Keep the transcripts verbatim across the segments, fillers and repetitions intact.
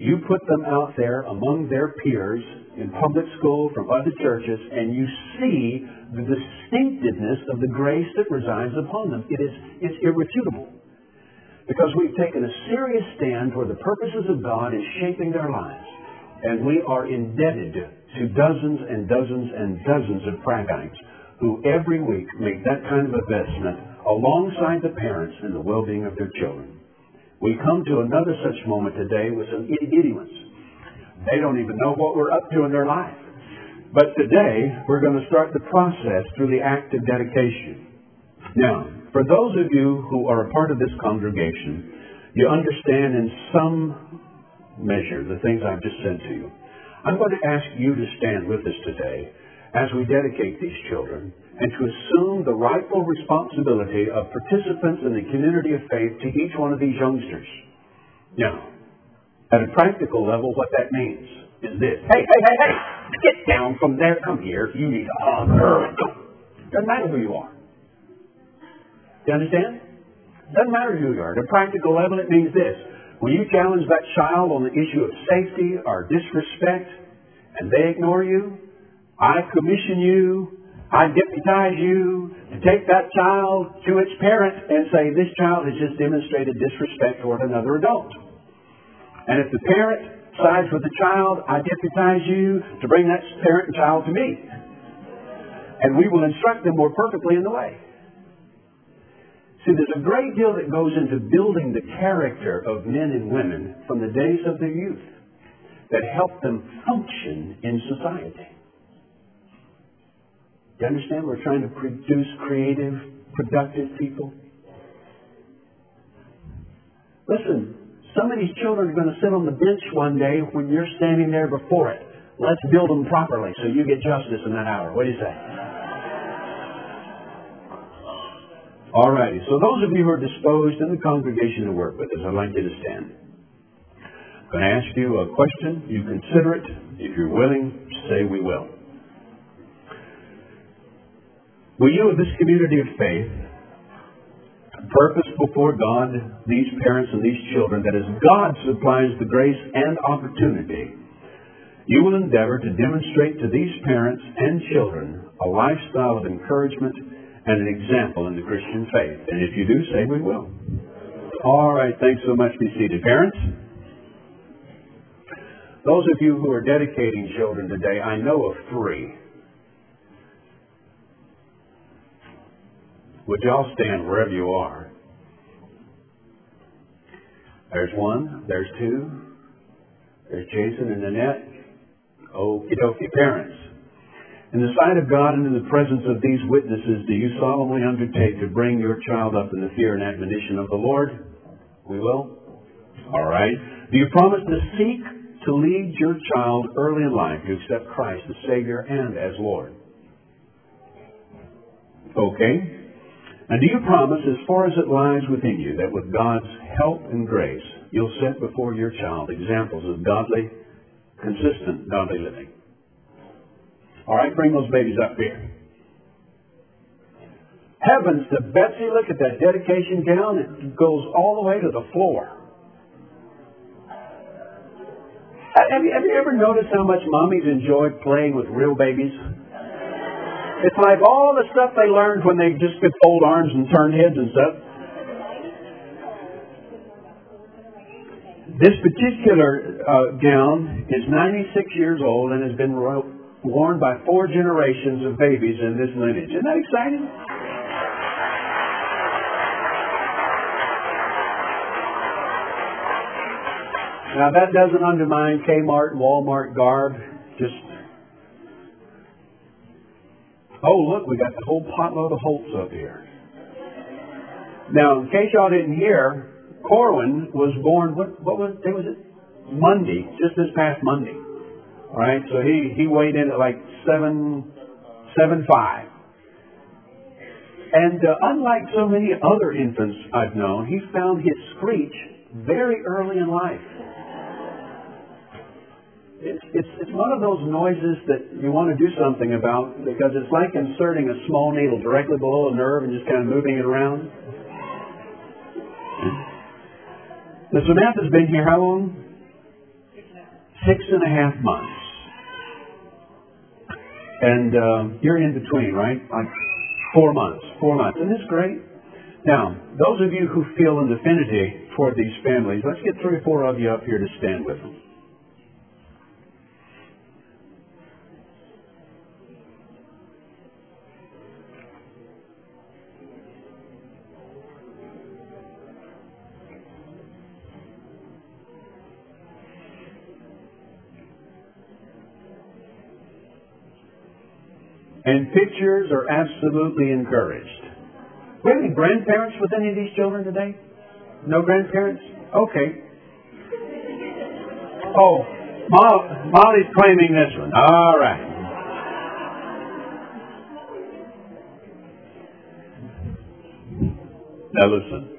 You put them out there among their peers in public school, from other churches, and you see the distinctiveness of the grace that resides upon them. It is, it's irrefutable. Because we've taken a serious stand where the purposes of God is shaping their lives. And we are indebted to dozens and dozens and dozens of Pragites who every week make that kind of investment alongside the parents in the well-being of their children. We come to another such moment today with some itty-bitty ones. They don't even know what we're up to in their life. But today, we're going to start the process through the act of dedication. Now, for those of you who are a part of this congregation, you understand in some measure the things I've just said to you. I'm going to ask you to stand with us today as we dedicate these children and to assume the rightful responsibility of participants in the community of faith to each one of these youngsters. Now, at a practical level, what that means is this. Hey, hey, hey, hey! Get down from there. Come here. You need a hug. Doesn't matter who you are. Do you understand? Doesn't matter who you are. At a practical level, it means this. When you challenge that child on the issue of safety or disrespect, and they ignore you, I commission you, I deputize you to take that child to its parent and say, this child has just demonstrated disrespect toward another adult. And if the parent sides with the child, I deputize you to bring that parent and child to me. And we will instruct them more perfectly in the way. See, there's a great deal that goes into building the character of men and women from the days of their youth that help them function in society. You understand? We're trying to produce creative, productive people. Listen, some of these children are going to sit on the bench one day when you're standing there before it. Let's build them properly so you get justice in that hour. What do you say? All righty. So those of you who are disposed in the congregation to work with us, I'd like you to stand. I'm going to ask you a question. You consider it. If you're willing, say we will. Will you of this community of faith purpose before God these parents and these children that as God supplies the grace and opportunity, you will endeavor to demonstrate to these parents and children a lifestyle of encouragement and an example in the Christian faith? And if you do, say we will. All right, thanks so much. Be seated. Parents, those of you who are dedicating children today, I know of three. Would y'all stand wherever you are? There's one, there's two, there's Jason and Annette. Okie dokie, parents. In the sight of God and in the presence of these witnesses, do you solemnly undertake to bring your child up in the fear and admonition of the Lord? We will. All right. Do you promise to seek to lead your child early in life to accept Christ as Savior and as Lord? Okay. And do you promise, as far as it lies within you, that with God's help and grace, you'll set before your child examples of godly, consistent, godly living? All right, bring those babies up here. Heavens to Betsy, look at that dedication gown. It goes all the way to the floor. Have you, have you ever noticed how much mommies enjoy playing with real babies? It's like all the stuff they learned when they just could fold arms and turn heads and stuff. This particular uh, gown is ninety-six years old and has been ro- worn by four generations of babies in this lineage. Isn't that exciting? Now that doesn't undermine Kmart and Walmart garb. Just oh, look, we got the whole potload of Holtz up here. Now, in case y'all didn't hear, Corwin was born, what, what was, was it? Monday, just this past Monday. All right, so he, he weighed in at like seven, seven five. And uh, unlike so many other infants I've known, he found his screech very early in life. It's, it's, it's one of those noises that you want to do something about because it's like inserting a small needle directly below a nerve and just kind of moving it around. Now, Samantha's been here how long? six and a half months. And uh, you're in between, right? Like four months. Four months. Isn't this great? Now, those of you who feel an affinity for these families, let's get three or four of you up here to stand with them. And pictures are absolutely encouraged. Do we have any grandparents with any of these children today? No grandparents? Okay. Oh, Mo- Molly's claiming this one. All right. Now listen.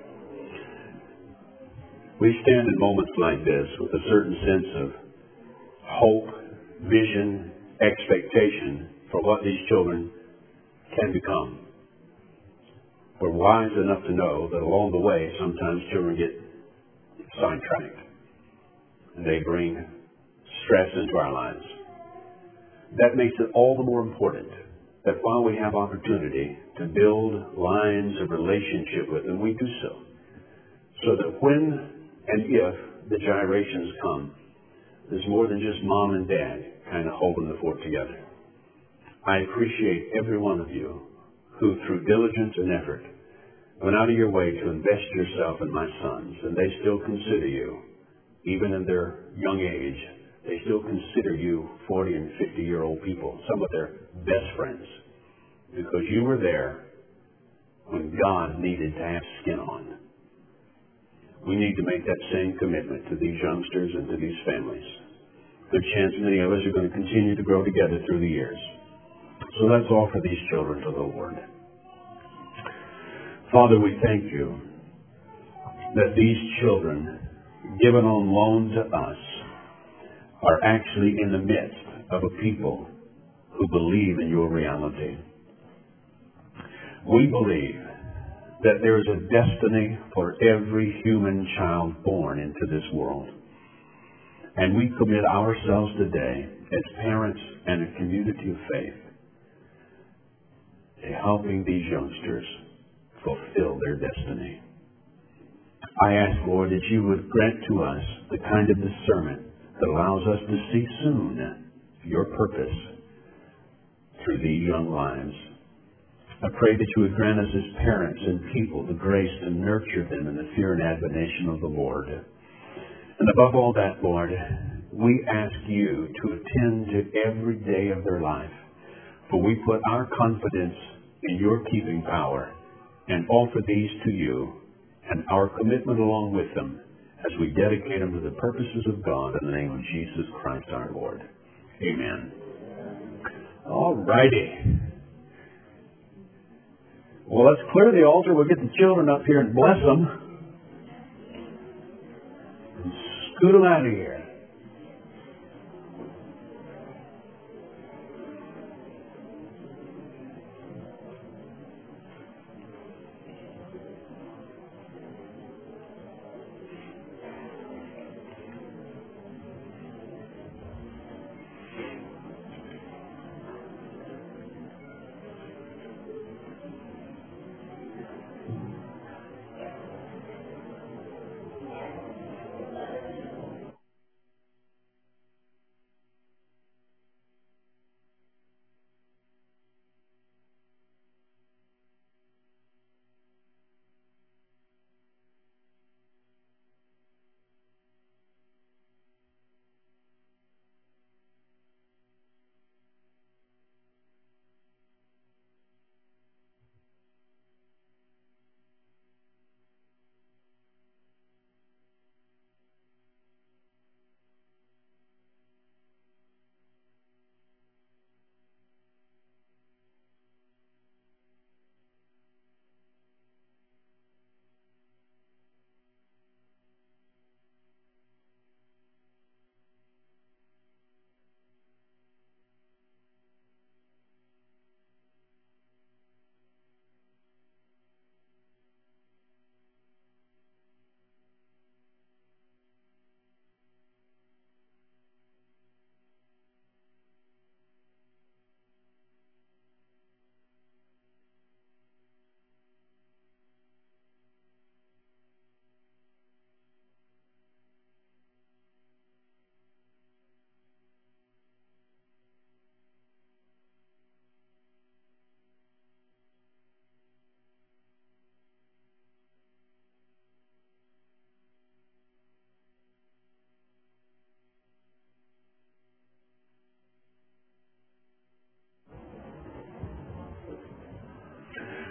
We stand in moments like this with a certain sense of hope, vision, expectation for what these children can become. We're wise enough to know that along the way, sometimes children get sidetracked. And they bring stress into our lives. That makes it all the more important that while we have opportunity to build lines of relationship with them, we do so. So that when and if the gyrations come, there's more than just mom and dad kind of holding the fort together. I appreciate every one of you who, through diligence and effort, went out of your way to invest yourself in my sons, and they still consider you, even in their young age, they still consider you forty and fifty year old people, some of their best friends, because you were there when God needed to have skin on. We need to make that same commitment to these youngsters and to these families. Good chance many of us are going to continue to grow together through the years. So let's offer these children to the Lord. Father, we thank you that these children, given on loan to us, are actually in the midst of a people who believe in your reality. We believe that there is a destiny for every human child born into this world. And we commit ourselves today as parents and a community of faith to helping these youngsters fulfill their destiny. I ask, Lord, that you would grant to us the kind of discernment that allows us to see soon your purpose through these young lives. I pray that you would grant us as parents and people the grace to nurture them in the fear and admonition of the Lord. And above all that, Lord, we ask you to attend to every day of their life, for we put our confidence in your keeping power and offer these to you and our commitment along with them as we dedicate them to the purposes of God in the name of Jesus Christ our Lord. Amen. All righty. Well, let's clear the altar. We'll get the children up here and bless them. And scoot them out of here.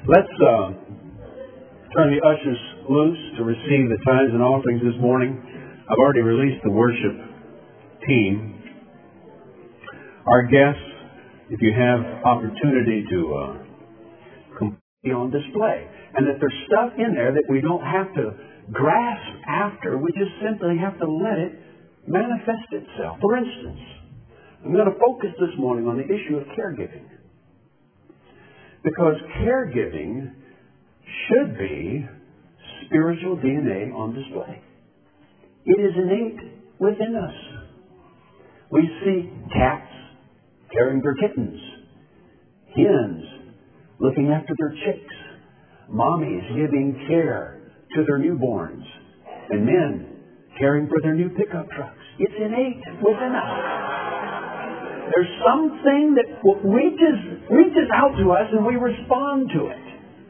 Let's uh, turn the ushers loose to receive the tithes and offerings this morning. I've already released the worship team. Our guests, if you have opportunity to uh, be on display, and that there's stuff in there that we don't have to grasp after, we just simply have to let it manifest itself. For instance, I'm going to focus this morning on the issue of caregiving. Because caregiving should be spiritual D N A on display. It is innate within us. We see cats caring for kittens, hens looking after their chicks, mommies giving care to their newborns, and men caring for their new pickup trucks. It's innate within us. There's something that reaches, reaches out to us and we respond to it.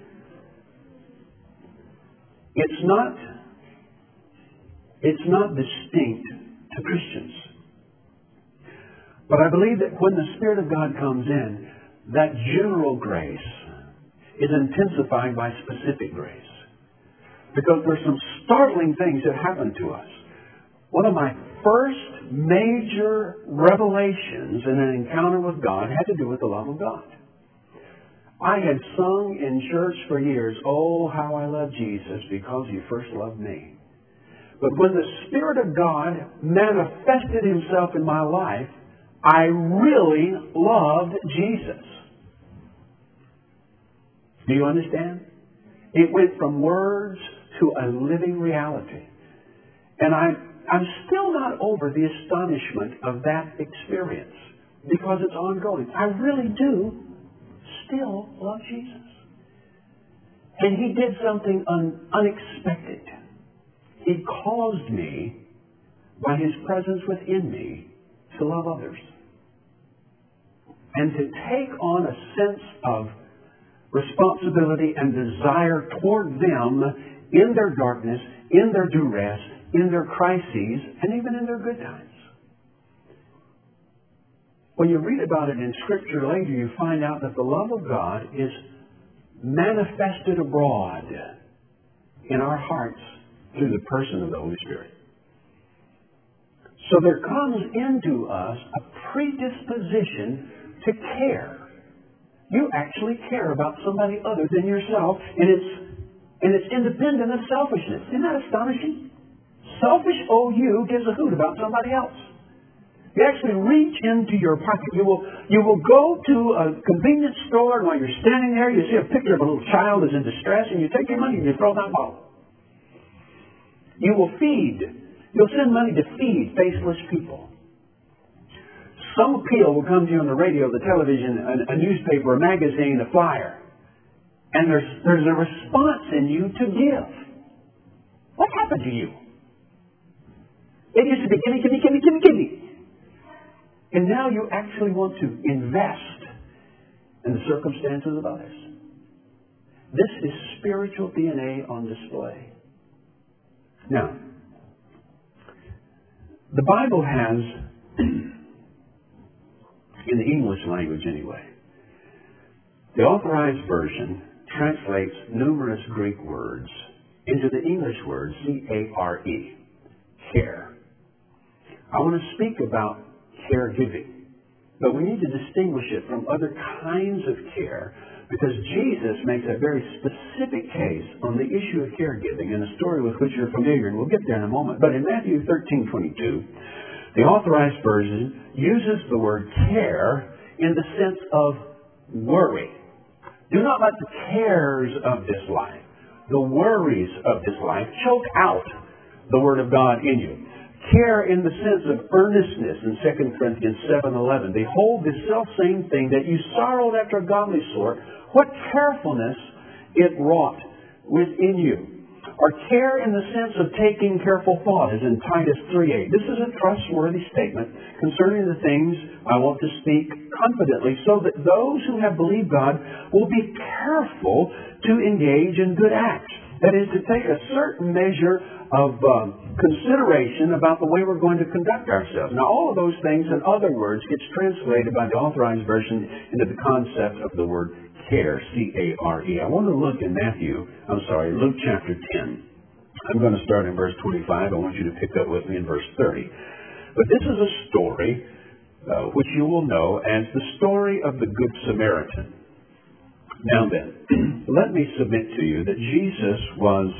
It's not, it's not distinct to Christians. But I believe that when the Spirit of God comes in, that general grace is intensified by specific grace. Because there's some startling things that happen to us. One of my first major revelations in an encounter with God had to do with the love of God. I had sung in church for years, "Oh, how I love Jesus because He first loved me." But when the Spirit of God manifested Himself in my life, I really loved Jesus. Do you understand? It went from words to a living reality. And I, I'm still not over the astonishment of that experience because it's ongoing. I really do still love Jesus. And He did something un, unexpected. He caused me, by His presence within me, to love others. And to take on a sense of responsibility and desire toward them in their darkness, in their duress, in their crises, and even in their good times. When you read about it in Scripture later, you find out that the love of God is manifested abroad in our hearts through the person of the Holy Spirit. So there comes into us a predisposition to care. You actually care about somebody other than yourself, and it's and it's independent of selfishness. Isn't that astonishing? Selfish O U gives a hoot about somebody else. You actually reach into your pocket. You will you will go to a convenience store, and while you're standing there, you see a picture of a little child who's in distress, and you take your money and you throw that bottle. You will feed. You'll send money to feed faceless people. Some appeal will come to you on the radio, the television, a, a newspaper, a magazine, a flyer. And there's, there's a response in you to give. What happened to you? It used to be gimme, gimme, gimme, gimme, gimme. And now you actually want to invest in the circumstances of others. This is spiritual D N A on display. Now, the Bible has, in the English language anyway, the Authorized Version translates numerous Greek words into the English word C A R E, care. I want to speak about caregiving, but we need to distinguish it from other kinds of care because Jesus makes a very specific case on the issue of caregiving in a story with which you're familiar, and we'll get there in a moment. But in Matthew thirteen twenty-two, the Authorized Version uses the word care in the sense of worry. Do not let the cares of this life, the worries of this life, choke out the Word of God in you. Care in the sense of earnestness in Second Corinthians seven eleven. Behold, this selfsame thing that you sorrowed after a godly sort, what carefulness it wrought within you. Or care in the sense of taking careful thought, as in Titus three eight. This is a trustworthy statement concerning the things I want to speak confidently, so that those who have believed God will be careful to engage in good acts. That is, to take a certain measure of um, consideration about the way we're going to conduct ourselves. Now, all of those things, in other words, gets translated by the Authorized Version into the concept of the word care, C A R E. I want to look in Matthew, I'm sorry, Luke chapter ten. I'm going to start in verse twenty-five. I want you to pick up with me in verse thirty. But this is a story uh, which you will know as the story of the Good Samaritan. Now then, let me submit to you that Jesus was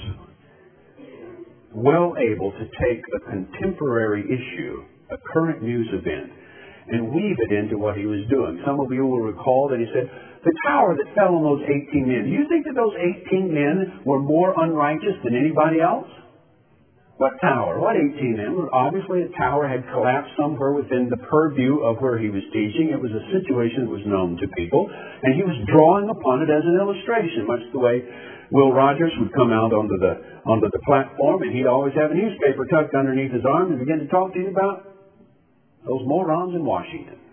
well able to take a contemporary issue, a current news event, and weave it into what he was doing. Some of you will recall that he said, the tower that fell on those eighteen men, do you think that those eighteen men were more unrighteous than anybody else? What tower? What eighteen men? Well, obviously a tower had collapsed somewhere within the purview of where he was teaching. It was a situation that was known to people, and he was drawing upon it as an illustration, much the way Will Rogers would come out onto the onto the platform, and he'd always have a newspaper tucked underneath his arm and begin to talk to you about those morons in Washington.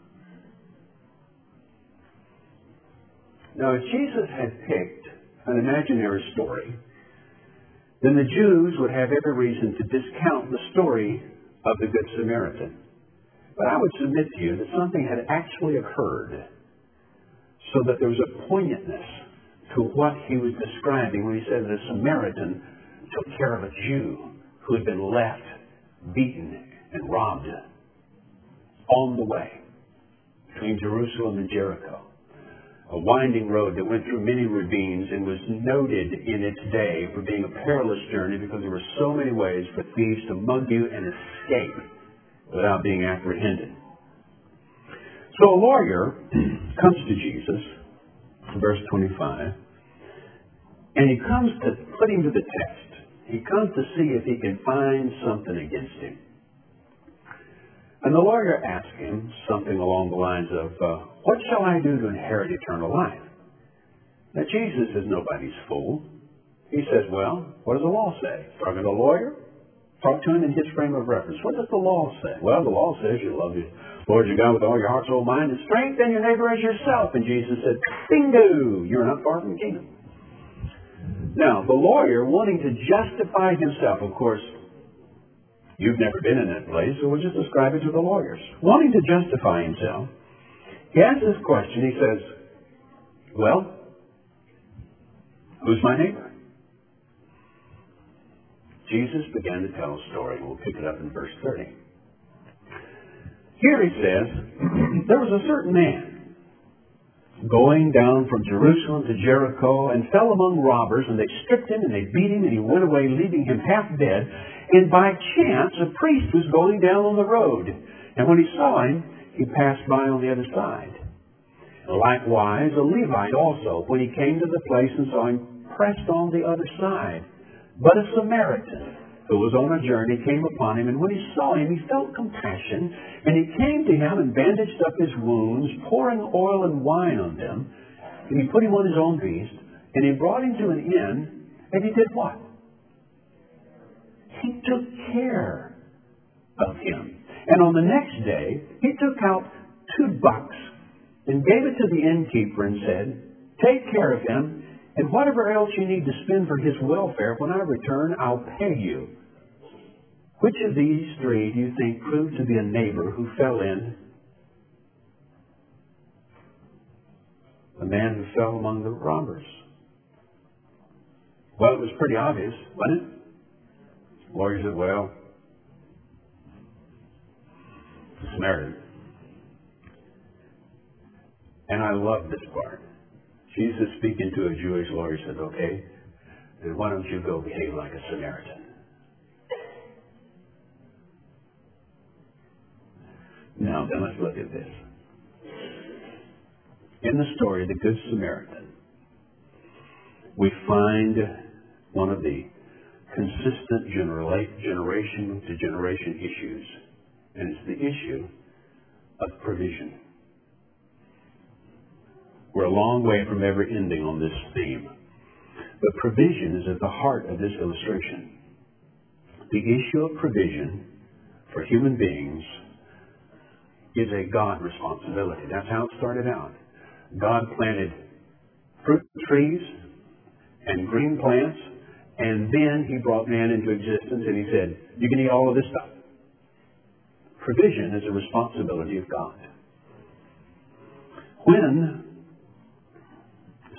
Now, if Jesus had picked an imaginary story, then the Jews would have every reason to discount the story of the Good Samaritan. But I would submit to you that something had actually occurred so that there was a poignantness to what he was describing when he said the Samaritan took care of a Jew who had been left, beaten, and robbed on the way between Jerusalem and Jericho. A winding road that went through many ravines and was noted in its day for being a perilous journey because there were so many ways for thieves to mug you and escape without being apprehended. So a lawyer comes to Jesus, verse twenty-five, and he comes to put him to the test. He comes to see if he can find something against him. And the lawyer asks him something along the lines of, uh, what shall I do to inherit eternal life? Now, Jesus is nobody's fool. He says, well, what does the law say? Talking to a lawyer? Talk to him in his frame of reference. What does the law say? Well, the law says you love your Lord your God with all your heart, soul, mind, and strength, and your neighbor as yourself. And Jesus said, bingo, you're not far from the kingdom. Now, the lawyer, wanting to justify himself, of course, you've never been in that place, so we'll just describe it to the lawyers. Wanting to justify himself, he asks this question. He says, well, who's my neighbor? Jesus began to tell a story. We'll pick it up in verse thirty. Here he says, there was a certain man going down from Jerusalem to Jericho and fell among robbers, and they stripped him and they beat him, and he went away leaving him half dead. And by chance a priest was going down on the road, and when he saw him, he passed by on the other side. Likewise a Levite also, when he came to the place and saw him, pressed on the other side. But a Samaritan who was on a journey came upon him, and when he saw him, he felt compassion, and he came to him and bandaged up his wounds, pouring oil and wine on them. And he put him on his own beast, and he brought him to an inn, and he did what? He took care of him. And on the next day, he took out two bucks and gave it to the innkeeper and said, take care of him, and whatever else you need to spend for his welfare, when I return, I'll pay you. Which of these three do you think proved to be a neighbor who fell in? The man who fell among the robbers. Well, it was pretty obvious, wasn't it? The lawyer said, well, the Samaritan. And I love this part. Jesus, speaking to a Jewish lawyer, said, okay, then why don't you go behave like a Samaritan? Now, then let's look at this. In the story of the Good Samaritan, we find one of the consistent generation to generation issues, and it's the issue of provision. We're a long way from ever ending on this theme. But provision is at the heart of this illustration. The issue of provision for human beings is a God responsibility. That's how it started out. God planted fruit trees and green plants, and then he brought man into existence and he said, you can eat all of this stuff. Provision is a responsibility of God. When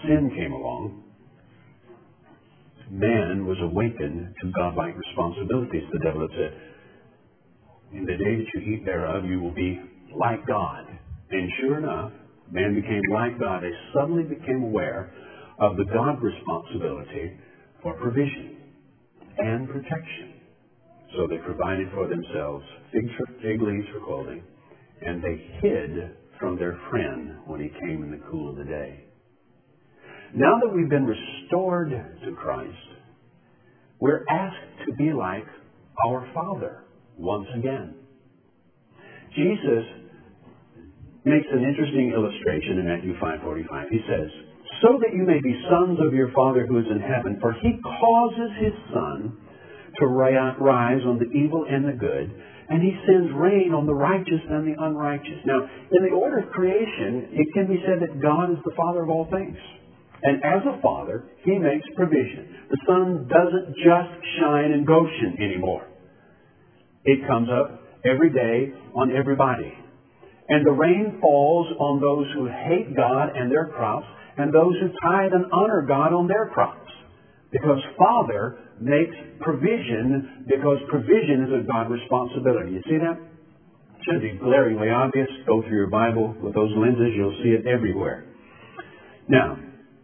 sin came along, man was awakened to godlike responsibilities. The devil had said, in the day that you eat thereof, you will be like God. And sure enough, man became like God. They suddenly became aware of the God responsibility for provision and protection. So they provided for themselves fig, fig leaves for clothing, and they hid from their friend when he came in the cool of the day. Now that we've been restored to Christ, we're asked to be like our Father once again. Jesus makes an interesting illustration in Matthew five forty-five. He says, so that you may be sons of your Father who is in heaven, for he causes his sun to rise on the evil and the good, and he sends rain on the righteous and the unrighteous. Now, in the order of creation, it can be said that God is the Father of all things. And as a Father, he makes provision. The sun doesn't just shine in Goshen anymore. It comes up every day on everybody. And the rain falls on those who hate God and their crops, and those who tithe and honor God on their crops. Because Father makes provision, because provision is a God responsibility. You see that? It should be glaringly obvious. Go through your Bible with those lenses. You'll see it everywhere. Now,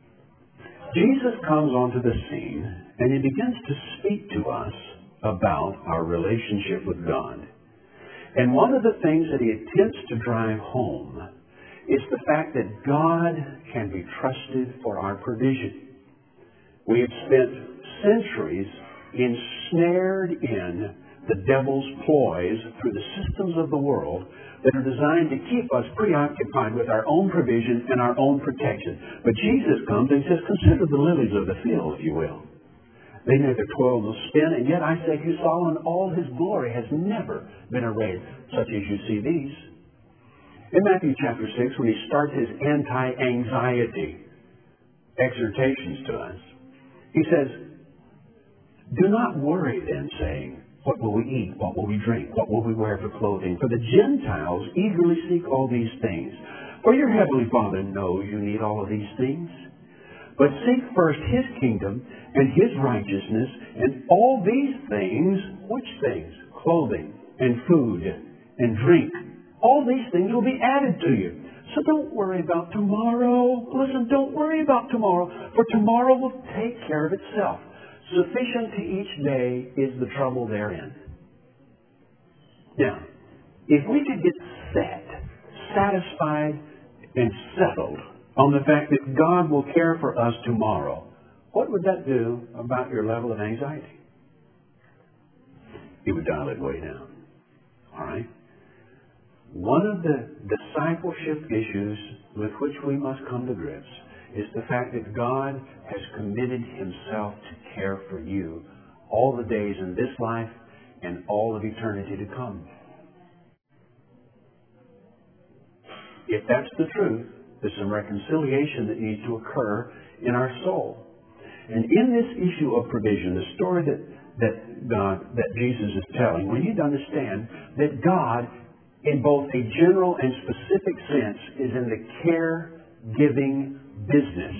Jesus comes onto the scene, and he begins to speak to us about our relationship with God. And one of the things that he attempts to drive home is the fact that God can be trusted for our provision. We have spent centuries ensnared in the devil's ploys through the systems of the world that are designed to keep us preoccupied with our own provision and our own protection. But Jesus comes and says, consider the lilies of the field, if you will. They neither toil nor spin, and yet I say to you, Solomon, all his glory has never been arrayed, such as you see these. In Matthew chapter six, when he starts his anti-anxiety exhortations to us, he says, do not worry then, saying, what will we eat? What will we drink? What will we wear for clothing? For the Gentiles eagerly seek all these things. For your heavenly Father knows you need all of these things. But seek first his kingdom and his righteousness, and all these things, which things? Clothing and food and drink. All these things will be added to you. So don't worry about tomorrow. Listen, don't worry about tomorrow, for tomorrow will take care of itself. Sufficient to each day is the trouble therein. Now, if we could get set, satisfied, and settled on the fact that God will care for us tomorrow, what would that do about your level of anxiety? It would dial it way down. All right? One of the discipleship issues with which we must come to grips is the fact that God has committed himself to care for you all the days in this life and all of eternity to come. If that's the truth, there's some reconciliation that needs to occur in our soul. And in this issue of provision, the story that, that God, that Jesus is telling, we need to understand that God, in both a general and specific sense, is in the care-giving business.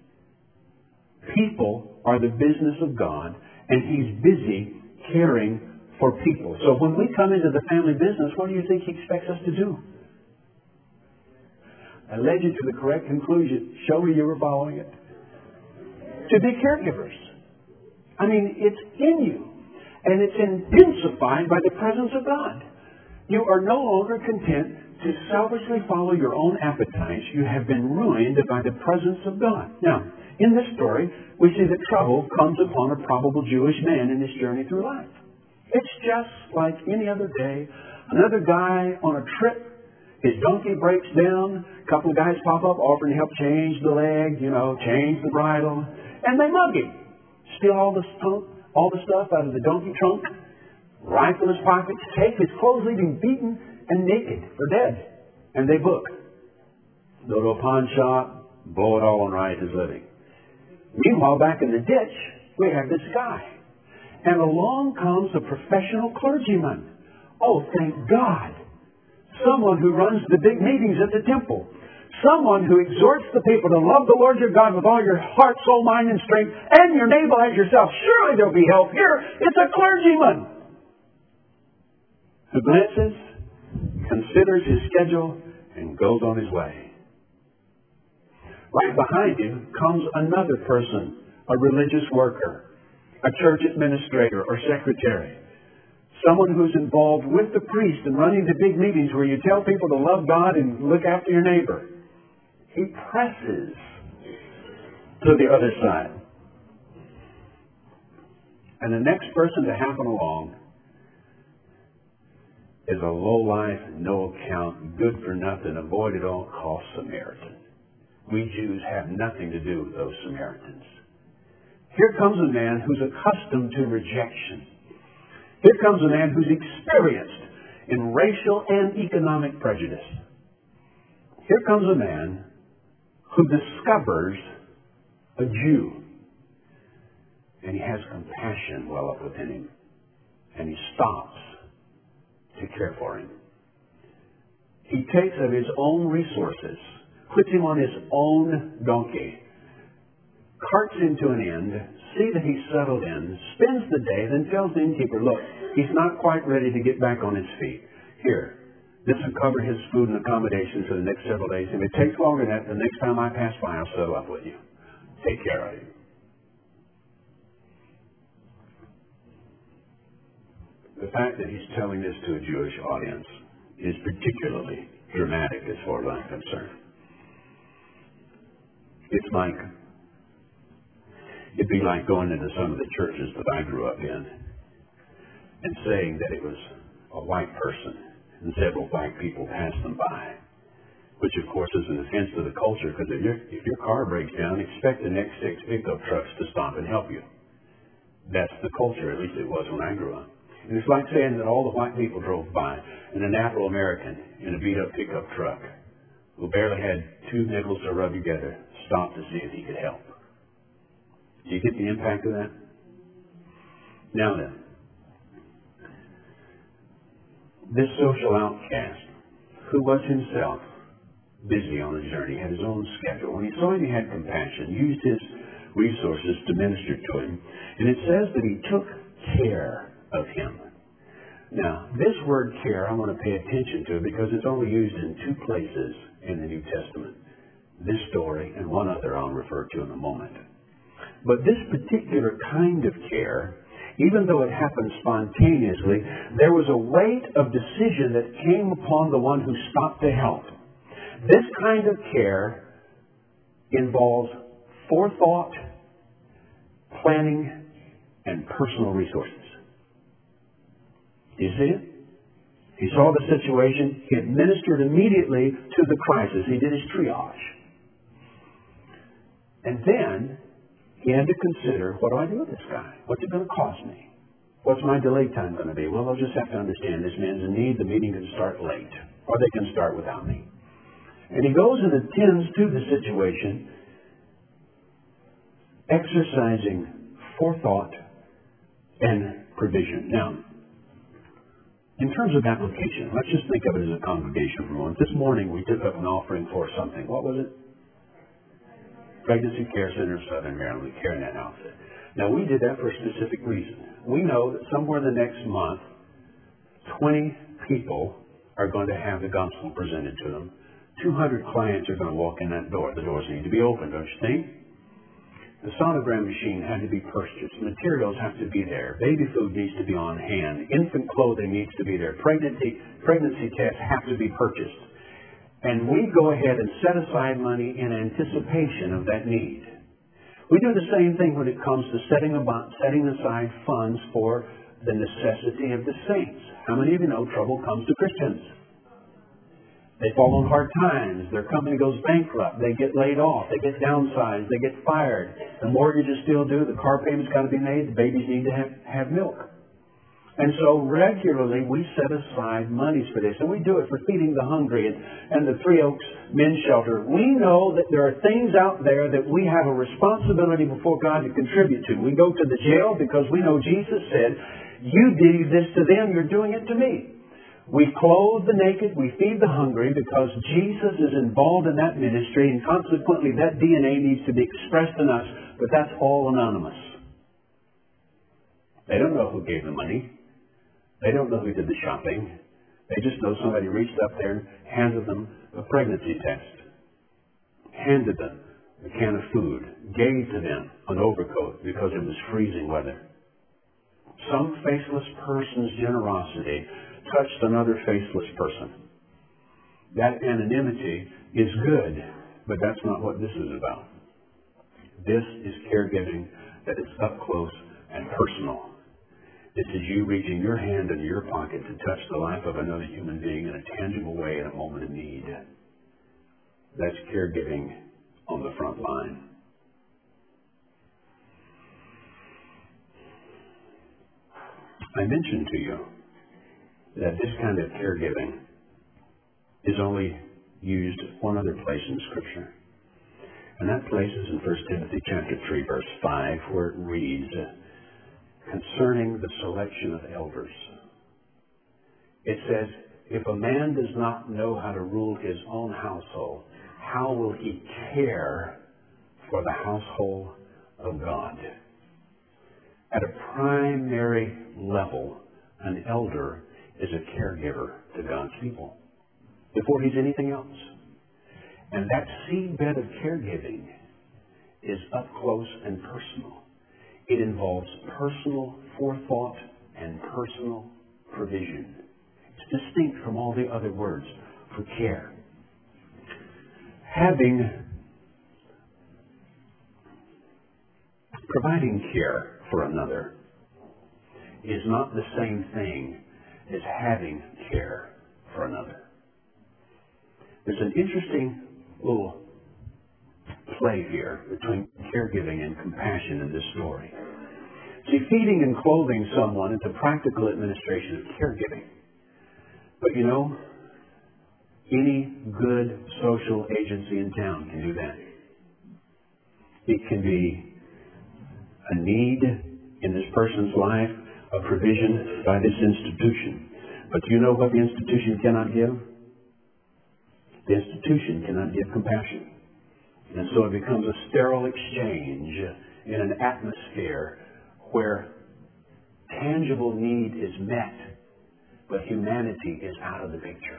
People are the business of God, and he's busy caring for people. So when we come into the family business, what do you think he expects us to do? I led you to the correct conclusion. Show me you were following it. To be caregivers. I mean, it's in you. And it's intensified by the presence of God. You are no longer content to selfishly follow your own appetites. You have been ruined by the presence of God. Now, in this story, we see that trouble comes upon a probable Jewish man in his journey through life. It's just like any other day. Another guy on a trip, his donkey breaks down. A couple of guys pop up offering to help change the leg, you know, change the bridle. And they mug him. Steal all the stuff, all the stuff out of the donkey trunk. Rifle his pockets. Take his clothes, leave him beaten and naked or dead. And they book. Go to a pawn shop, blow it all on riotous living. Meanwhile, back in the ditch, we have this guy. And along comes a professional clergyman. Oh, thank God. Someone who runs the big meetings at the temple. Someone who exhorts the people to love the Lord your God with all your heart, soul, mind, and strength, and your neighbor as yourself. Surely there'll be help here. It's a clergyman who glances, considers his schedule, and goes on his way. Right behind him comes another person, a religious worker, a church administrator or secretary. Someone who's involved with the priest and running the big meetings where you tell people to love God and look after your neighbor. He presses to the other side. And the next person to happen along is a low-life, no-account, good-for-nothing, avoid-at-all-cost Samaritan. We Jews have nothing to do with those Samaritans. Here comes a man who's accustomed to rejection. Here comes a man who's experienced in racial and economic prejudice. Here comes a man who discovers a Jew. And he has compassion well up within him. And he stops to care for him. He takes of his own resources, puts him on his own donkey, carts him to an end, see that he's settled in, spends the day, then tells the innkeeper, look, he's not quite ready to get back on his feet. Here, this will cover his food and accommodation for the next several days. If it takes longer than that, the next time I pass by, I'll settle up with you. Take care of him. The fact that he's telling this to a Jewish audience is particularly dramatic as far as I'm concerned. It's like, it'd be like going into some of the churches that I grew up in and saying that it was a white person and several white people passed them by, which of course is an offense to the culture, because if, your if your car breaks down, expect the next six pickup trucks to stop and help you. That's the culture, at least it was when I grew up. And it's like saying that all the white people drove by and an Afro-American in a beat-up pickup truck who barely had two nickels to rub together stopped to see if he could help. Do you get the impact of that? Now then, this social outcast, who was himself busy on his journey, had his own schedule. When he saw him, he had compassion, used his resources to minister to him. And it says that he took care of him. Now, this word care, I want to pay attention to because it's only used in two places in the New Testament. This story and one other I'll refer to in a moment. But this particular kind of care, even though it happened spontaneously, there was a weight of decision that came upon the one who stopped to help. This kind of care involves forethought, planning, and personal resources. You see it? He saw the situation. He administered immediately to the crisis. He did his triage. And then he had to consider, what do I do with this guy? What's it going to cost me? What's my delay time going to be? Well, I'll just have to understand this man's in need. The meeting can start late, or they can start without me. And he goes and attends to the situation, exercising forethought and provision. Now, in terms of application, let's just think of it as a congregation for a moment. This morning we took up an offering for something. What was it? Pregnancy Care Center of Southern Maryland, the CareNet outfit. Now, we did that for a specific reason. We know that somewhere in the next month, twenty people are going to have the gospel presented to them. two hundred clients are going to walk in that door. The doors need to be open, don't you think? The sonogram machine had to be purchased. Materials have to be there. Baby food needs to be on hand. Infant clothing needs to be there. Pregnancy, pregnancy tests have to be purchased. And we go ahead and set aside money in anticipation of that need. We do the same thing when it comes to setting, about, setting aside funds for the necessity of the saints. How many of you know trouble comes to Christians? They fall on hard times. Their company goes bankrupt. They get laid off. They get downsized. They get fired. The mortgage is still due. The car payment's got to be made. The babies need to have, have milk. And so regularly we set aside monies for this. And we do it for feeding the hungry and, and the Three Oaks Men's Shelter. We know that there are things out there that we have a responsibility before God to contribute to. We go to the jail because we know Jesus said, you do this to them, you're doing it to me. We clothe the naked, we feed the hungry because Jesus is involved in that ministry, and consequently that D N A needs to be expressed in us, but that's all anonymous. They don't know who gave the money. They don't know who did the shopping. They just know somebody reached up there and handed them a pregnancy test, handed them a can of food, gave to them an overcoat because it was freezing weather. Some faceless person's generosity touched another faceless person. That anonymity is good, but that's not what this is about. This is caregiving that is up close and personal. This is you reaching your hand into your pocket to touch the life of another human being in a tangible way in a moment of need. That's caregiving on the front line. I mentioned to you that this kind of caregiving is only used one other place in Scripture. And that place is in First Timothy chapter three, verse five, where it reads, concerning the selection of elders. It says, if a man does not know how to rule his own household, how will he care for the household of God? At a primary level, an elder is a caregiver to God's people before he's anything else. And that seedbed of caregiving is up close and personal. It involves personal forethought and personal provision. It's distinct from all the other words for care. Having, providing care for another is not the same thing as having care for another. There's an interesting little play here between caregiving and compassion in this story. See, feeding and clothing someone is a practical administration of caregiving. But you know, any good social agency in town can do that. It can be a need in this person's life, a provision by this institution. But do you know what the institution cannot give? The institution cannot give compassion. And so it becomes a sterile exchange in an atmosphere where tangible need is met, but humanity is out of the picture.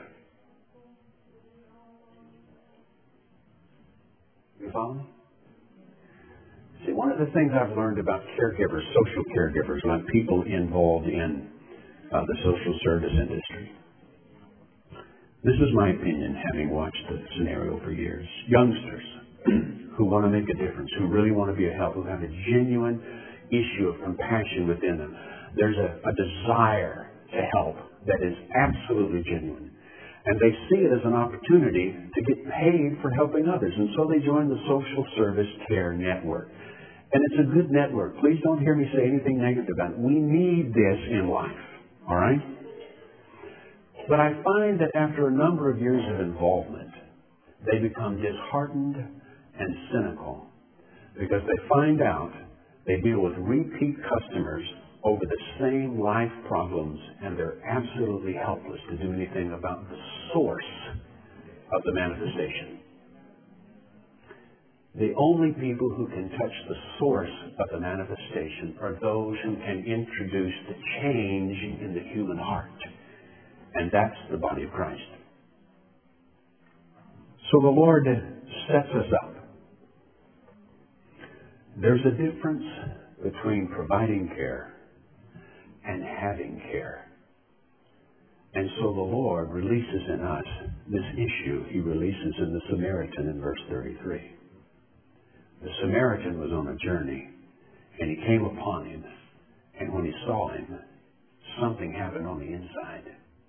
You follow me? See, one of the things I've learned about caregivers, social caregivers, like people involved in uh, the social service industry. This is my opinion, having watched the scenario for years. Youngsters who want to make a difference, who really want to be a help, who have a genuine issue of compassion within them. There's a, a desire to help that is absolutely genuine. And they see it as an opportunity to get paid for helping others. And so they join the Social Service Care Network. And it's a good network. Please don't hear me say anything negative about it. We need this in life. All right? But I find that after a number of years of involvement, they become disheartened and cynical because they find out they deal with repeat customers over the same life problems, and they're absolutely helpless to do anything about the source of the manifestation. The only people who can touch the source of the manifestation are those who can introduce the change in the human heart. And that's the body of Christ. So the Lord sets us up. There's a difference between providing care and having care. And so the Lord releases in us this issue he releases in the Samaritan in verse thirty-three. The Samaritan was on a journey, and he came upon him, and when he saw him, something happened on the inside.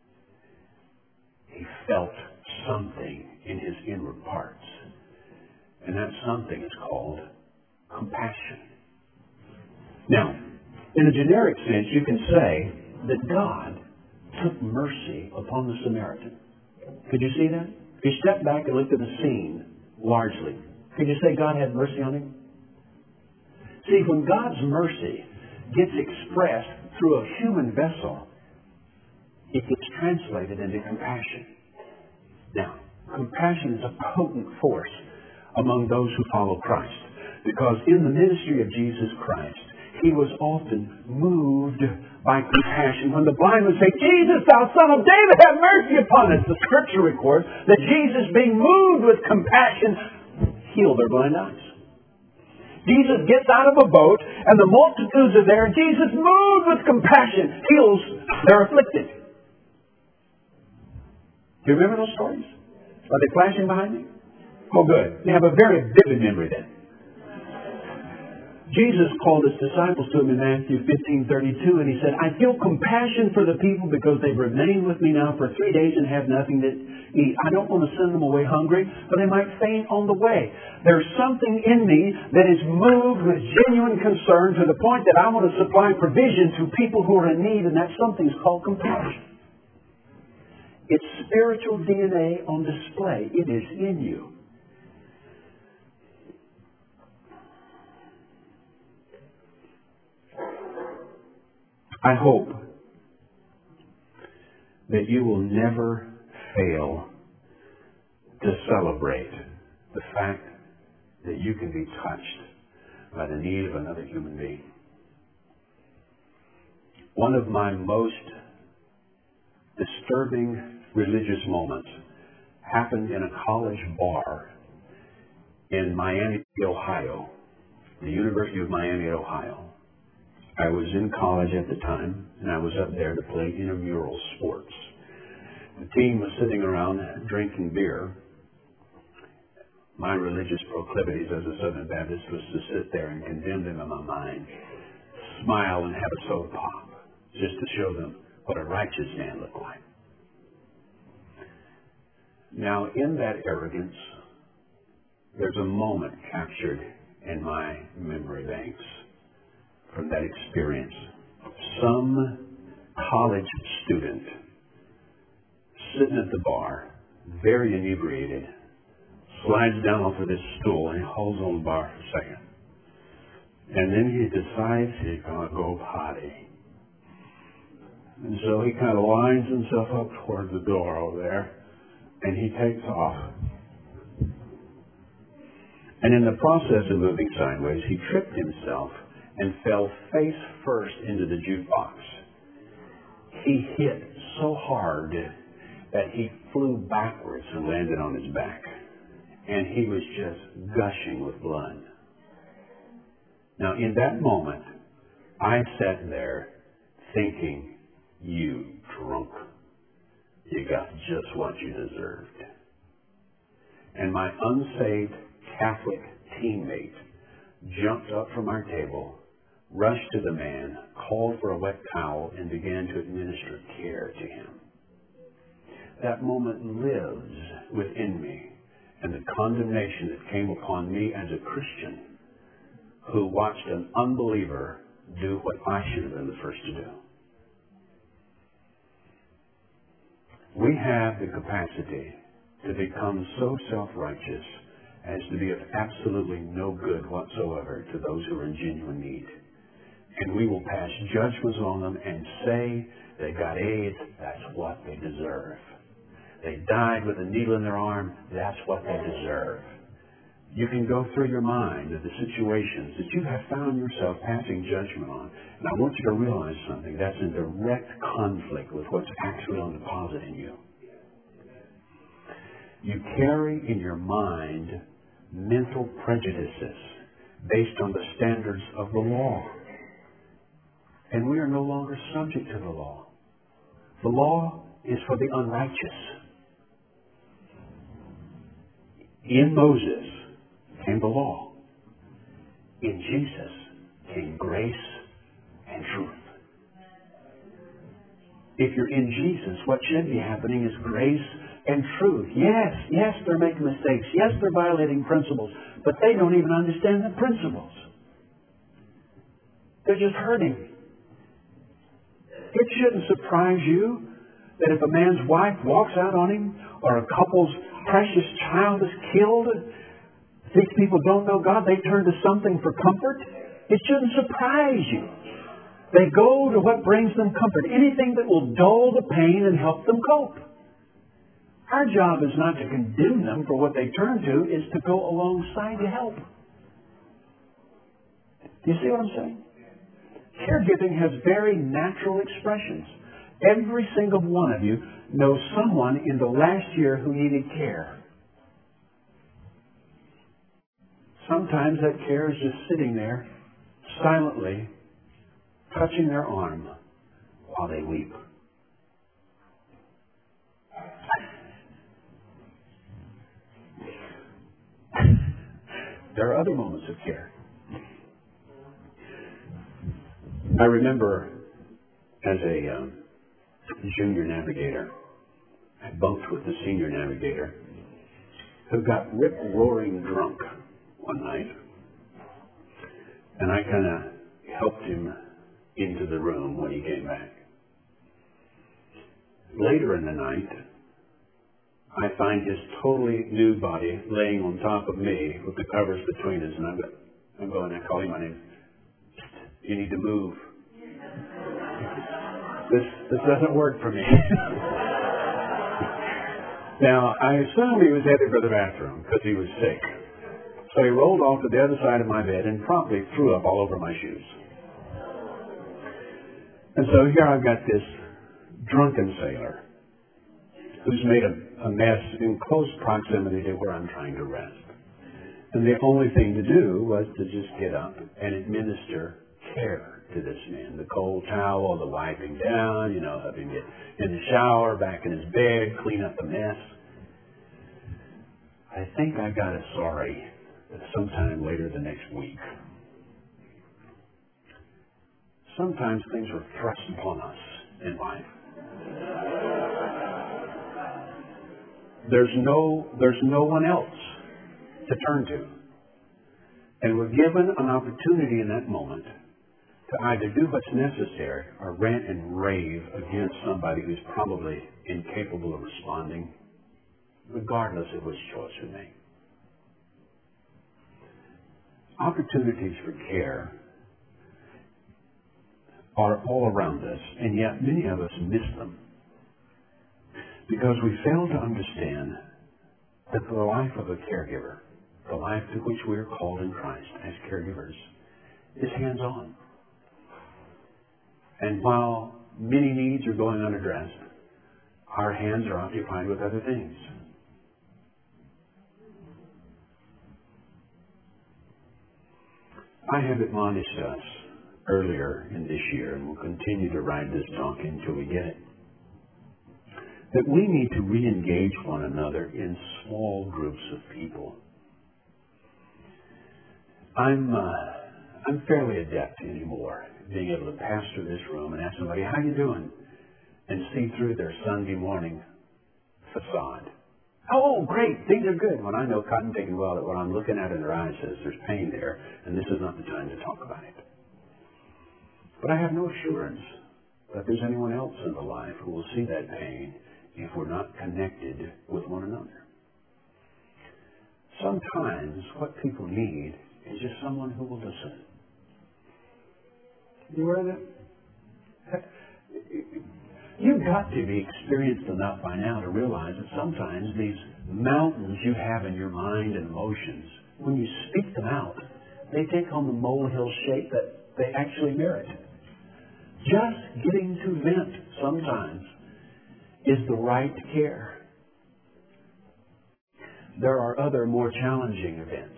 He felt something in his inward parts, and that something is called compassion. Now, in a generic sense, you can say that God took mercy upon the Samaritan. Could you see that? If you step back and look at the scene largely, could you say God had mercy on him? See, when God's mercy gets expressed through a human vessel, it gets translated into compassion. Now, compassion is a potent force among those who follow Christ, because in the ministry of Jesus Christ, He was often moved by compassion. When the blind would say, "Jesus, thou son of David, have mercy upon us," the Scripture records that Jesus, being moved with compassion, healed their blind eyes. Jesus gets out of a boat, and the multitudes are there, and Jesus, moved with compassion, heals their afflicted. Do you remember those stories? Are they flashing behind me? Oh, good. You have a very vivid memory then. Jesus called His disciples to Him in Matthew fifteen thirty-two, and He said, "I feel compassion for the people because they've remained with me now for three days and have nothing to eat. I don't want to send them away hungry, but they might faint on the way. There's something in me that is moved with genuine concern to the point that I want to supply provision to people who are in need, and that something's called compassion. It's spiritual D N A on display. It is in you." I hope that you will never fail to celebrate the fact that you can be touched by the need of another human being. One of my most disturbing religious moments happened in a college bar in Miami, Ohio, the University of Miami, Ohio. I was in college at the time, and I was up there to play intramural sports. The team was sitting around drinking beer. My religious proclivities as a Southern Baptist was to sit there and condemn them in my mind, smile and have a soda pop, just to show them what a righteous man looked like. Now, in that arrogance, there's a moment captured in my memory banks from that experience. Some college student sitting at the bar, very inebriated, slides down off of this stool and he holds on the bar for a second. And then he decides he's going to go potty. And so he kind of lines himself up toward the door over there and he takes off. And in the process of moving sideways, he tripped himself and fell face first into the jukebox. He hit so hard that he flew backwards and landed on his back. And he was just gushing with blood. Now, in that moment, I sat there thinking, you drunk. You got just what you deserved. And my unsaved Catholic teammate jumped up from our table, rushed to the man, called for a wet towel, and began to administer care to him. That moment lives within me, and the condemnation that came upon me as a Christian who watched an unbeliever do what I should have been the first to do. We have the capacity to become so self-righteous as to be of absolutely no good whatsoever to those who are in genuine need. And we will pass judgments on them and say they got AIDS, that's what they deserve. They died with a needle in their arm, that's what they deserve. You can go through your mind of the situations that you have found yourself passing judgment on. And I want you to realize something. That's in direct conflict with what's actually on deposit in you. You carry in your mind mental prejudices based on the standards of the law. And we are no longer subject to the law. The law is for the unrighteous. In Moses came the law. In Jesus came grace and truth. If you're in Jesus, what should be happening is grace and truth. Yes, yes, they're making mistakes. Yes, they're violating principles. But they don't even understand the principles. They're just hurting. It shouldn't surprise you that if a man's wife walks out on him or a couple's precious child is killed, these people don't know God, they turn to something for comfort. It shouldn't surprise you. They go to what brings them comfort, anything that will dull the pain and help them cope. Our job is not to condemn them for what they turn to, is to go alongside to help. Do you see what I'm saying? Caregiving has very natural expressions. Every single one of you knows someone in the last year who needed care. Sometimes that care is just sitting there, silently, touching their arm while they weep. There are other moments of care. I remember as a um, junior navigator, I bunked with the senior navigator who got rip-roaring drunk one night. And I kind of helped him into the room when he came back. Later in the night, I find his totally nude body laying on top of me with the covers between us, and I'm, I'm going, I call him my name. You need to move. This this doesn't work for me. Now, I assume he was headed for the bathroom because he was sick. So he rolled off to the other side of my bed and promptly threw up all over my shoes. And so here I've got this drunken sailor who's made a, a mess in close proximity to where I'm trying to rest. And the only thing to do was to just get up and administer care to this man. The cold towel, the wiping down, you know, help him get in the shower, back in his bed, clean up the mess. I think I got a sorry sometime later the next week. Sometimes things are thrust upon us in life. There's no, there's no one else to turn to. And we're given an opportunity in that moment to either do what's necessary or rant and rave against somebody who's probably incapable of responding, regardless of which choice we make. Opportunities for care are all around us, and yet many of us miss them because we fail to understand that the life of a caregiver, the life to which we are called in Christ as caregivers, is hands-on. And while many needs are going unaddressed, our hands are occupied with other things. I have admonished us earlier in this year, and we'll continue to ride this donkey until we get it, that we need to re-engage one another in small groups of people. I'm uh, I'm fairly adept anymore being able to pass through this room and ask somebody, how you doing? And see through their Sunday morning facade. Oh, great, things are good. When I know cotton picking well that what I'm looking at in their eyes says there's pain there, and this is not the time to talk about it. But I have no assurance that there's anyone else in the life who will see that pain if we're not connected with one another. Sometimes what people need is just someone who will listen. You aware of that? You've got to be experienced enough by now to realize that sometimes these mountains you have in your mind and emotions, when you speak them out, they take on the molehill shape that they actually merit. Just getting to vent sometimes is the right care. There are other more challenging events,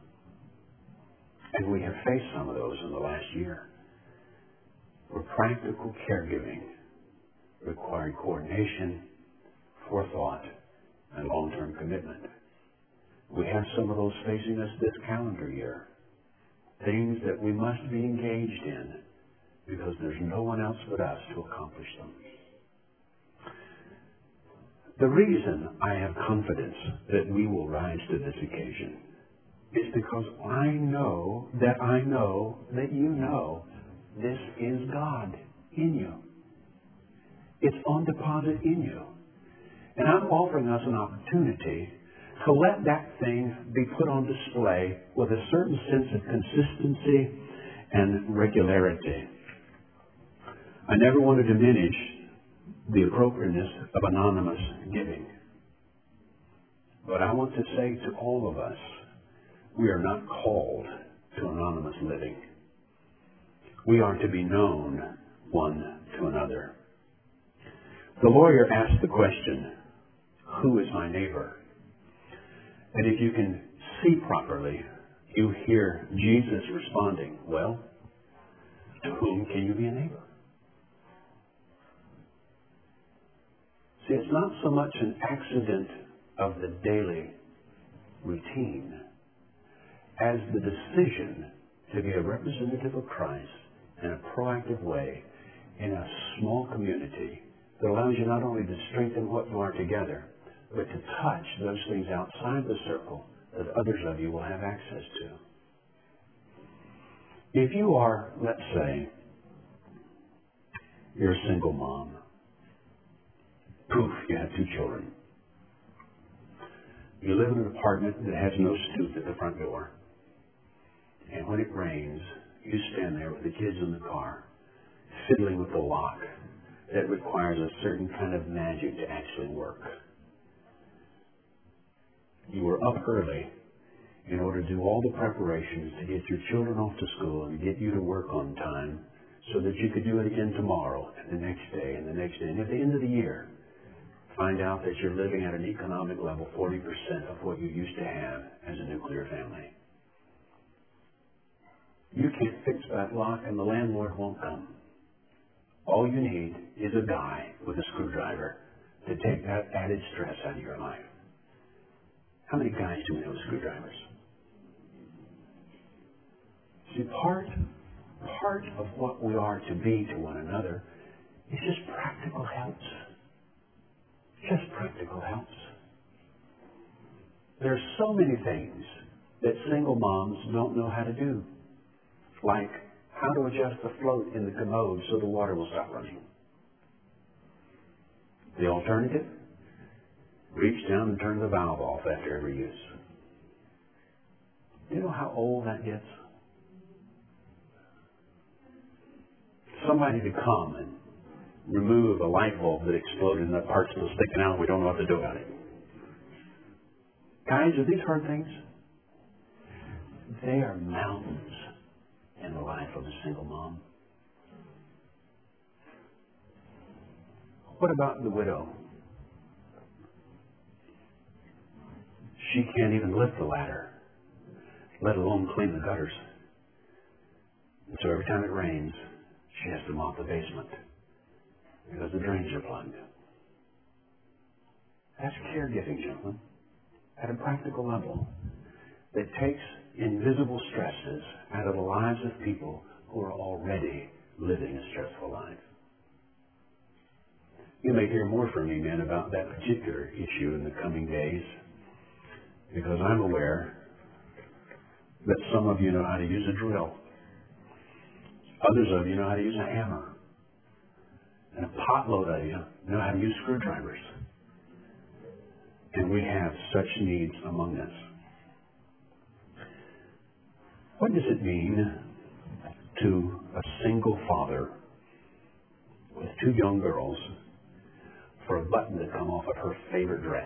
and we have faced some of those in the last year, where practical caregiving required coordination, forethought, and long-term commitment. We have some of those facing us this calendar year, things that we must be engaged in because there's no one else but us to accomplish them. The reason I have confidence that we will rise to this occasion is because I know that I know that you know this is God in you. It's on deposit in you. And I'm offering us an opportunity to let that thing be put on display with a certain sense of consistency and regularity. I never want to diminish the appropriateness of anonymous giving. But I want to say to all of us, we are not called to anonymous living. We are to be known one to another. The lawyer asked the question, who is my neighbor? And if you can see properly, you hear Jesus responding, well, to whom can you be a neighbor? See, it's not so much an accident of the daily routine as the decision to be a representative of Christ in a proactive way in a small community that allows you not only to strengthen what you are together, but to touch those things outside the circle that others of you will have access to. If you are, let's say, you're a single mom. Poof, you have two children. You live in an apartment that has no stoop at the front door. And when it rains, you stand there with the kids in the car, fiddling with the lock that requires a certain kind of magic to actually work. You were up early in order to do all the preparations to get your children off to school and get you to work on time so that you could do it again tomorrow and the next day and the next day. And at the end of the year, find out that you're living at an economic level forty percent of what you used to have as a nuclear family. You can't fix that lock and the landlord won't come. All you need is a guy with a screwdriver to take that added stress out of your life. How many guys do we know with screwdrivers? See, part, part of what we are to be to one another is just practical helps. Just practical helps. There are so many things that single moms don't know how to do, like how to adjust the float in the commode so the water will stop running. The alternative? Reach down and turn the valve off after every use. Do you know how old that gets? Somebody to come and remove a light bulb that exploded and that part's still sticking out. We don't know what to do about it. Guys, are these hard things? They are mountains in the life of a single mom. What about the widow? She can't even lift the ladder, let alone clean the gutters. And so every time it rains, she has to mop the basement because the drains are plugged. That's caregiving, gentlemen, at a practical level that takes invisible stresses out of the lives of people who are already living a stressful life. You may hear more from me, men, about that particular issue in the coming days, because I'm aware that some of you know how to use a drill. Others of you know how to use a hammer. And a potload of you know how to use screwdrivers. And we have such needs among us. What does it mean to a single father with two young girls for a button to come off of her favorite dress?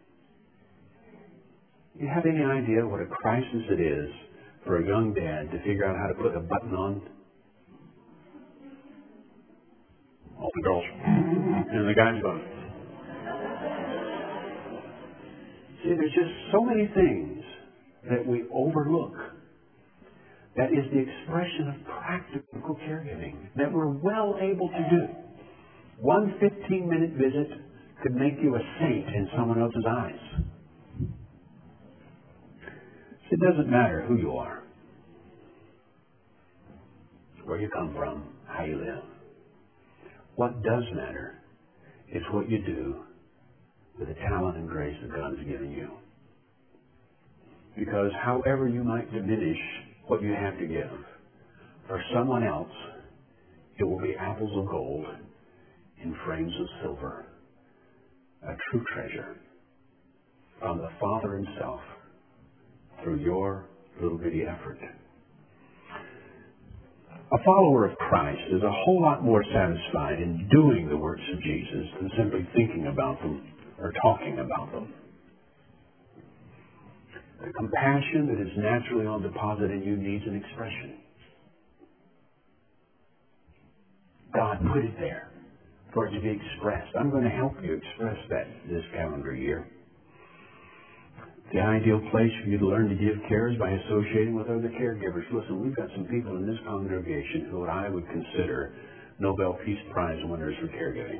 You have any idea what a crisis it is for a young dad to figure out how to put a button on? All the girls, and the guys go. See, there's just so many things that we overlook. That is the expression of practical caregiving that we're well able to do. One fifteen-minute visit could make you a saint in someone else's eyes. It doesn't matter who you are, where you come from, how you live. What does matter is what you do with the talent and grace that God has given you. Because however you might diminish what you have to give, for someone else, it will be apples of gold in frames of silver, a true treasure from the Father himself, through your little bitty effort. A follower of Christ is a whole lot more satisfied in doing the works of Jesus than simply thinking about them or talking about them. The compassion that is naturally on deposit in you needs an expression. God put it there for it to be expressed. I'm going to help you express that this calendar year. The ideal place for you to learn to give care is by associating with other caregivers. Listen, we've got some people in this congregation who I would consider Nobel Peace Prize winners for caregiving.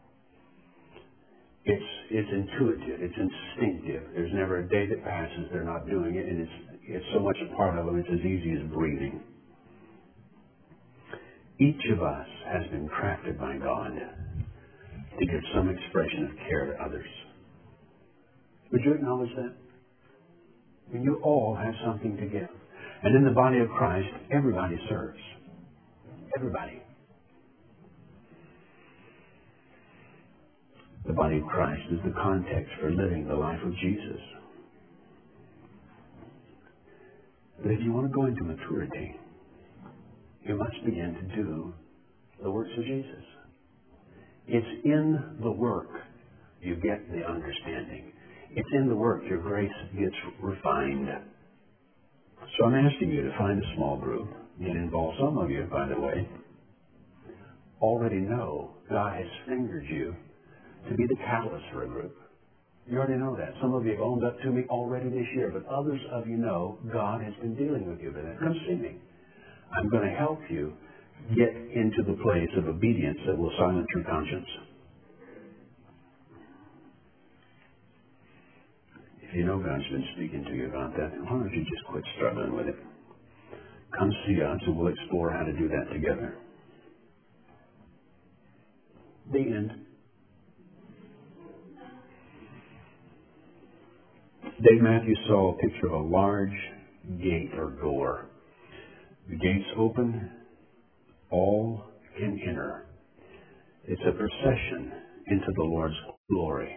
It's it's intuitive, it's instinctive. There's never a day that passes they're not doing it, and it's it's so much a part of them, it's as easy as breathing. Each of us has been crafted by God to give some expression of care to others. Would you acknowledge that? I mean, you all have something to give. And in the body of Christ, everybody serves. Everybody. The body of Christ is the context for living the life of Jesus. But if you want to go into maturity, you must begin to do the works of Jesus. It's in the work you get the understanding. It's in the work your grace gets refined. So I'm asking you to find a small group. It involves some of you, by the way, already know God has fingered you to be the catalyst for a group. You already know that. Some of you have owned up to me already this year, but others of you know God has been dealing with you with that. Come see me. I'm going to help you get into the place of obedience that will silence your conscience. If you know God's been speaking to you about that, why don't you just quit struggling with it? Come see us and we'll explore how to do that together. The end. Dave Matthews saw a picture of a large gate or door. The gates open, all can enter. It's a procession into the Lord's glory.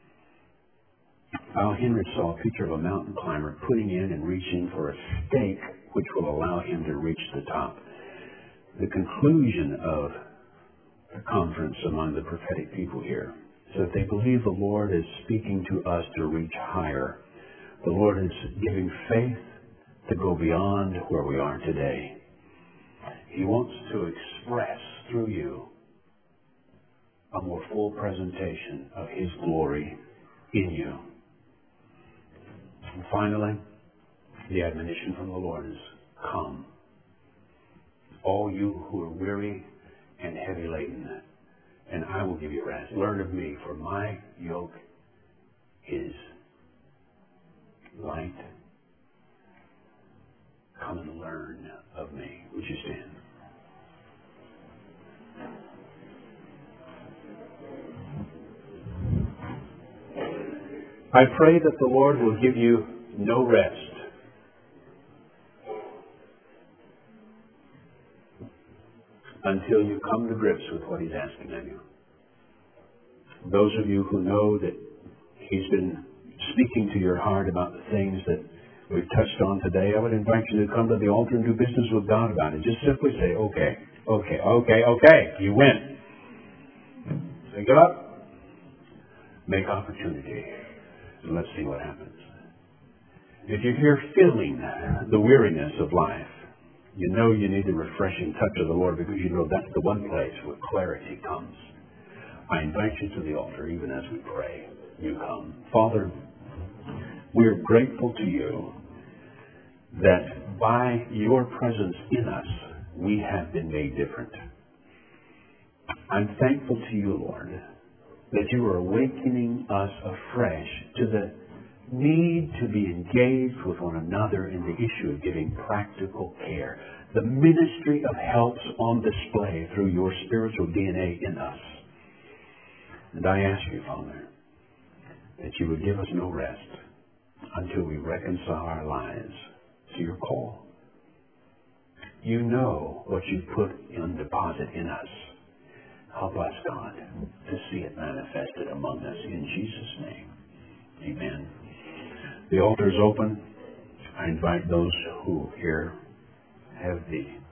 Al Henry saw a picture of a mountain climber putting in and reaching for a stake which will allow him to reach the top. The conclusion of the conference among the prophetic people here is that they believe the Lord is speaking to us to reach higher. The Lord is giving faith to go beyond where we are today. He wants to express through you a more full presentation of His glory in you. And finally, the admonition from the Lord is, come, all you who are weary and heavy laden, and I will give you rest. Learn of me, for my yoke is light. Come and learn of me. Would you stand? I pray that the Lord will give you no rest until you come to grips with what He's asking of you. Those of you who know that He's been speaking to your heart about the things that we've touched on today, I would invite you to come to the altar and do business with God about it. Just simply say, okay, okay, okay, okay, you win. Say, get up, make opportunity, and let's see what happens. If you're here feeling the weariness of life, you know you need the refreshing touch of the Lord, because you know that's the one place where clarity comes. I invite you to the altar even as we pray. You come. Father, we're grateful to you that by your presence in us, we have been made different. I'm thankful to you, Lord, that you are awakening us afresh to the need to be engaged with one another in the issue of giving practical care. The ministry of help's on display through your spiritual D N A in us. And I ask you, Father, that you would give us no rest until we reconcile our lives to your call. You know what you put in deposit in us. Help us, God, to see it manifested among us in Jesus' name. Amen. The altar is open. I invite those who here have the